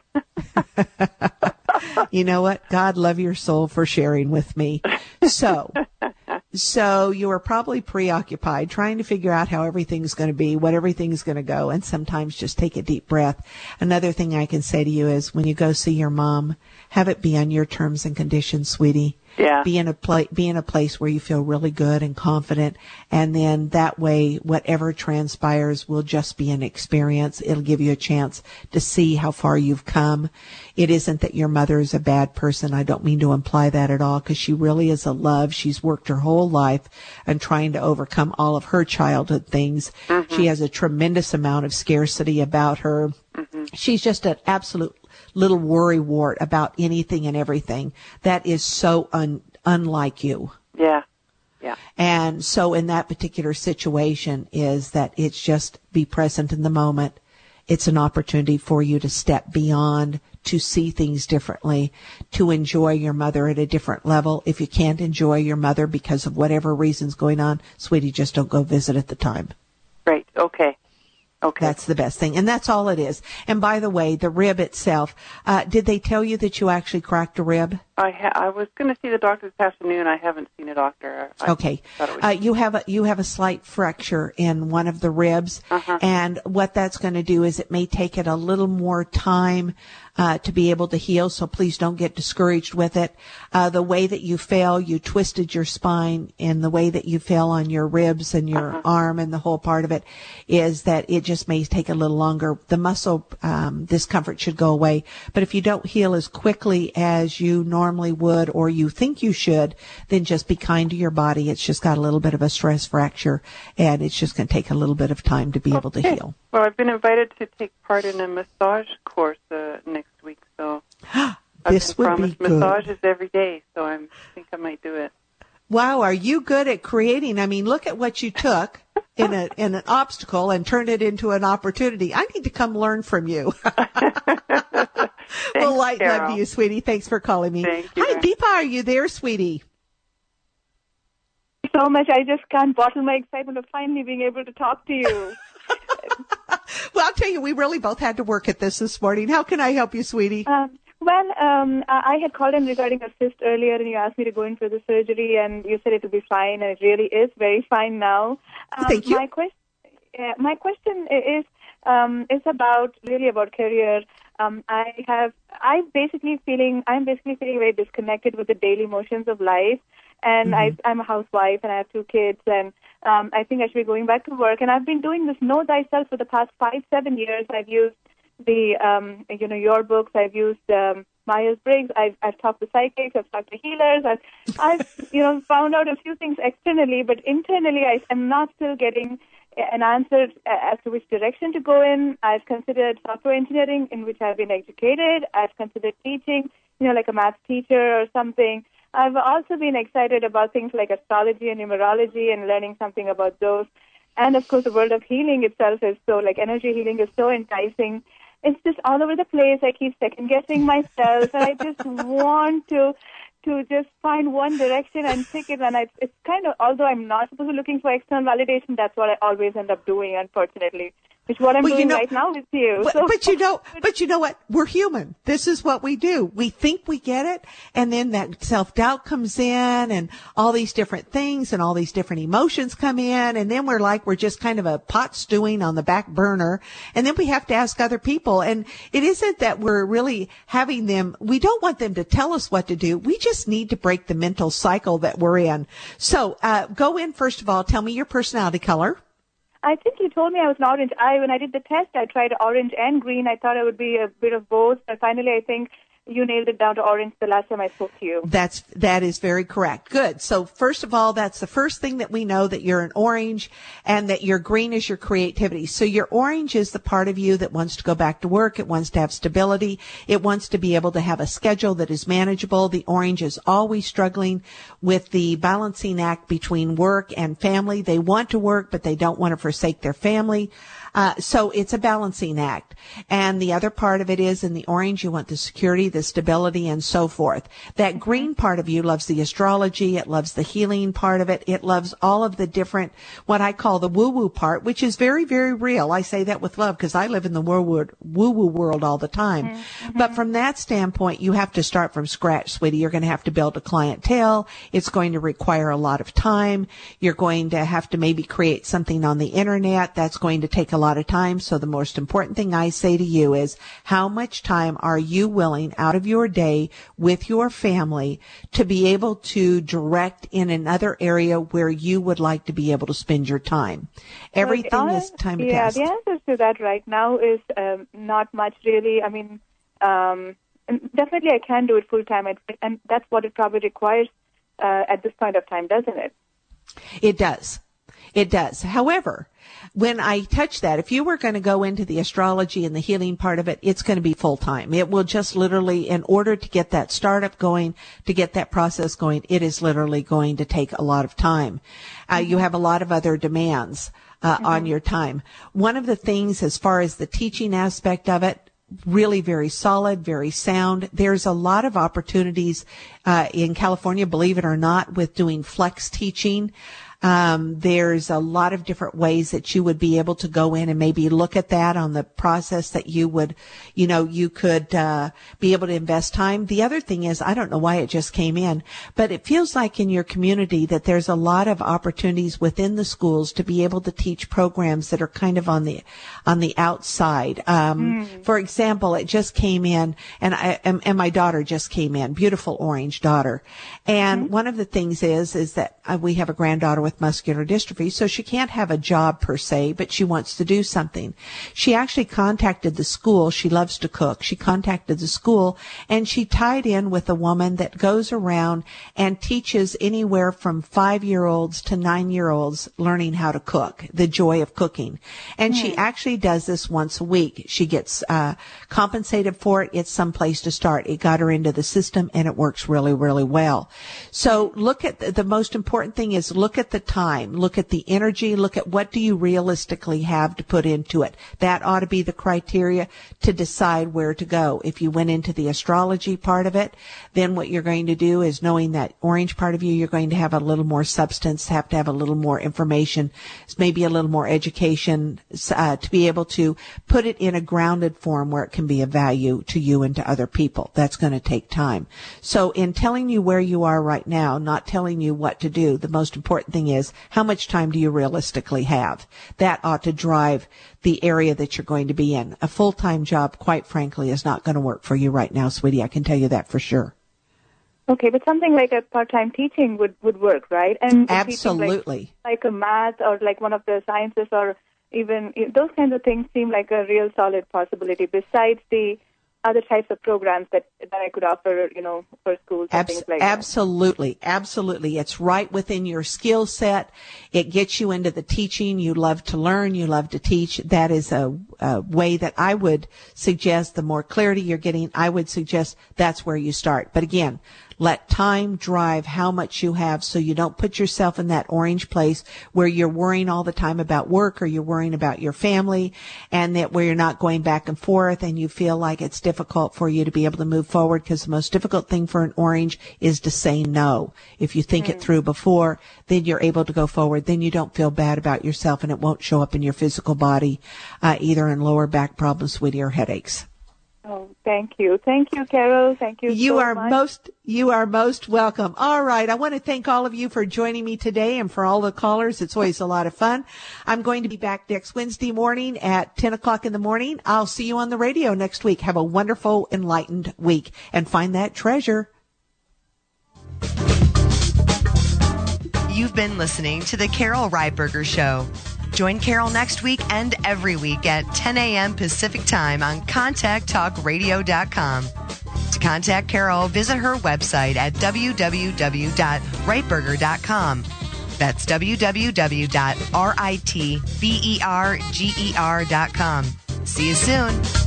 You know what? God love your soul for sharing with me. So, so you were probably preoccupied trying to figure out how everything's going to be, what everything's going to go, and sometimes just take a deep breath. Another thing I can say to you is when you go see your mom, have it be on your terms and conditions, sweetie. Yeah. Be in a pla- be in a place where you feel really good and confident, and then that way, whatever transpires will just be an experience. It'll give you a chance to see how far you've come. It isn't that your mother is a bad person. I don't mean to imply that at all, because she really is a love. She's worked her whole life and trying to overcome all of her childhood things. Mm-hmm. She has a tremendous amount of scarcity about her. Mm-hmm. She's just an absolute little worrywart about anything and everything. That is so un, unlike you. Yeah. Yeah. And so in that particular situation is that it's just be present in the moment. It's an opportunity for you to step beyond, to see things differently, to enjoy your mother at a different level. If you can't enjoy your mother because of whatever reason's going on, sweetie, just don't go visit at the time. Right. Okay. Okay. That's the best thing. And that's all it is. And by the way, the rib itself, uh, did they tell you that you actually cracked a rib? I ha- I was going to see the doctor this afternoon. I haven't seen a doctor. I okay. Uh, you have a, you have a slight fracture in one of the ribs. Uh-huh. And what that's going to do is it may take it a little more time Uh, to be able to heal, so please don't get discouraged with it. Uh, the way that you fell, you twisted your spine, and the way that you fell on your ribs and your uh-huh. arm and the whole part of it is that it just may take a little longer. The muscle um, discomfort should go away, but if you don't heal as quickly as you normally would or you think you should, then just be kind to your body. It's just got a little bit of a stress fracture, and it's just going to take a little bit of time to be okay. able to heal. Well, I've been invited to take part in a massage course uh, next week, so this I've been would promised be good. massages every day, so I'm, I think I might do it. Wow, are you good at creating? I mean, look at what you took in a in an obstacle and turned it into an opportunity. I need to come learn from you. Well, light love to you, sweetie. Thanks for calling me. Thank you. Hi, Deepa, are you there, sweetie? So much. I just can't bottle my excitement of finally being able to talk to you. Well, I'll tell you, we really both had to work at this this morning. How can I help you, sweetie? Um, well, um, I had called in regarding a cyst earlier, and you asked me to go in for the surgery, and you said it would be fine, and it really is very fine now. Um, Thank you. My, quest- uh, my question is um, is about really about career. Um, I have I basically feeling I'm basically feeling very disconnected with the daily motions of life. And mm-hmm. I, I'm a housewife, and I have two kids, and um, I think I should be going back to work. And I've been doing this Know Thyself for the past five, seven years. I've used the, um, you know, your books. I've used um, Myers-Briggs. I've, I've talked to psychics. I've talked to healers. I've, I've, you know, found out a few things externally, but internally I am not still getting an answer as to which direction to go in. I've considered software engineering, in which I've been educated. I've considered teaching, you know, like a math teacher or something. I've also been excited about things like astrology and numerology and learning something about those. And, of course, the world of healing itself is so, like, energy healing is so enticing. It's just all over the place. I keep second-guessing myself, and I just want to to just find one direction and pick it. And I, it's kind of, although I'm not supposed to be looking for external validation, that's what I always end up doing, unfortunately. Which is what I'm well, doing you know, right now with you. But, so. but you know, but you know what? We're human. This is what we do. We think we get it, and then that self-doubt comes in, and all these different things, and all these different emotions come in, and then we're like, we're just kind of a pot stewing on the back burner, and then we have to ask other people. And it isn't that we're really having them. We don't want them to tell us what to do. We just need to break the mental cycle that we're in. So, uh, go in first of all. Tell me your personality color. I think you told me I was an orange. I when I did the test, I tried orange and green. I thought I would be a bit of both, but finally I think you nailed it down to orange the last time I spoke to you. That's, that is very correct. Good. So first of all, that's the first thing that we know, that you're an orange and that your green is your creativity. So your orange is the part of you that wants to go back to work. It wants to have stability. It wants to be able to have a schedule that is manageable. The orange is always struggling with the balancing act between work and family. They want to work, but they don't want to forsake their family. Uh, so it's a balancing act. And the other part of it is, in the orange, you want the security, the stability, and so forth. That green part of you loves the astrology. It loves the healing part of it. It loves all of the different, what I call the woo-woo part, which is very, very real. I say that with love because I live in the woo-woo world all the time. Mm-hmm. But from that standpoint, you have to start from scratch, sweetie. You're going to have to build a clientele. It's going to require a lot of time. You're going to have to maybe create something on the internet. That's going to take a lot of time. So the most important thing I say to you is, how much time are you willing out of your day with your family to be able to direct in another area where you would like to be able to spend your time? Everything well, is time to yeah, test. Yeah, the answer to that right now is um, not much really. I mean, um, definitely I can do it full time, and that's what it probably requires uh, at this point of time, doesn't it? It does. It does. However, when I touch that, if you were going to go into the astrology and the healing part of it, it's going to be full time. It will just literally, in order to get that startup going, to get that process going, it is literally going to take a lot of time. Uh, you have a lot of other demands uh, mm-hmm. on your time. One of the things, as far as the teaching aspect of it, really very solid, very sound. There's a lot of opportunities uh, in California, believe it or not, with doing flex teaching. Um, there's a lot of different ways that you would be able to go in and maybe look at that on the process that you would, you know, you could uh, be able to invest time. The other thing is, I don't know why it just came in, but it feels like in your community that there's a lot of opportunities within the schools to be able to teach programs that are kind of on the on the outside. Um, mm. For example, it just came in, and I and, and my daughter just came in, beautiful orange daughter, and mm-hmm. one of the things is is that uh, we have a granddaughter with muscular dystrophy, so she can't have a job per se, but she wants to do something. She actually contacted the school. She loves to cook. She contacted the school, and she tied in with a woman that goes around and teaches anywhere from five-year-olds to nine-year-olds learning how to cook, the joy of cooking. And mm. she actually does this once a week. She gets uh compensated for it. It's some place to start. It got her into the system, and it works really, really well. So look at the, the most important thing is look at the time, look at the energy, look at what do you realistically have to put into it. That ought to be the criteria to decide where to go. If you went into the astrology part of it, then what you're going to do is, knowing that orange part of you, you're going to have a little more substance, have to have a little more information, maybe a little more education, uh, to be able to put it in a grounded form where it can be of value to you and to other people. That's going to take time. So in telling you where you are right now, not telling you what to do, the most important thing is, how much time do you realistically have? That ought to drive the area that you're going to be in. A full-time job, quite frankly, is not going to work for you right now, sweetie. I can tell you that for sure. Okay, but something like a part-time teaching would, would work, right? And absolutely. Like, like a math or like one of the sciences or even those kinds of things seem like a real solid possibility besides the other types of programs that, that I could offer, you know, for schools and Abs- things like absolutely, that. Absolutely. It's right within your skill set. It gets you into the teaching. You love to learn. You love to teach. That is a, a way that I would suggest the more clarity you're getting, I would suggest that's where you start. But again, let time drive how much you have so you don't put yourself in that orange place where you're worrying all the time about work or you're worrying about your family, and that where you're not going back and forth and you feel like it's difficult for you to be able to move forward, because the most difficult thing for an orange is to say no. If you think mm. it through before, then you're able to go forward. Then you don't feel bad about yourself, and it won't show up in your physical body, uh, either in lower back problems, sweetie, or headaches. Oh, thank you. Thank you, Carol. Thank you You so are much. most, you are most welcome. All right. I want to thank all of you for joining me today and for all the callers. It's always a lot of fun. I'm going to be back next Wednesday morning at ten o'clock in the morning. I'll see you on the radio next week. Have a wonderful, enlightened week and find that treasure. You've been listening to The Carol Reitberger Show. Join Carol next week and every week at ten a.m. Pacific Time on contact talk radio dot com. To contact Carol, visit her website at w w w dot reitberger dot com. That's w w w dot reitberger dot com. See you soon.